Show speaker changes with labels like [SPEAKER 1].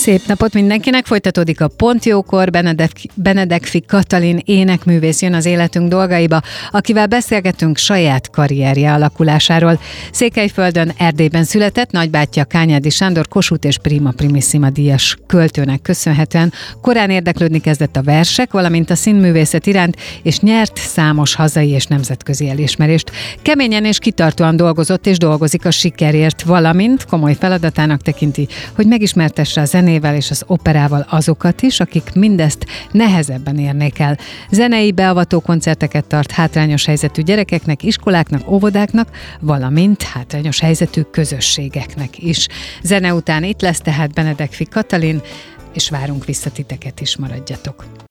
[SPEAKER 1] Szép napot mindenkinek, folytatódik a Pont Jókor, Benedekfi Katalin énekművész jön az életünk dolgaiba, akivel beszélgetünk saját karrierje alakulásáról. Székelyföldön, Erdélyben született, nagybátyja Kányádi Sándor Kossuth és Prima Primissima díjas költőnek köszönhetően korán érdeklődni kezdett a versek, valamint a színművészet iránt, és nyert számos hazai és nemzetközi elismerést. Keményen és kitartóan dolgozott és dolgozik a sikerért, valamint komoly feladatának tekinti, hogy megismertesse a zenével és az operával azokat is, akik mindezt nehezebben érnék el. Zenei beavató koncerteket tart hátrányos helyzetű gyerekeknek, iskoláknak, óvodáknak, valamint hátrányos helyzetű közösségeknek is. Zene után itt lesz tehát Benedekfi Katalin, és várunk vissza titeket is, maradjatok.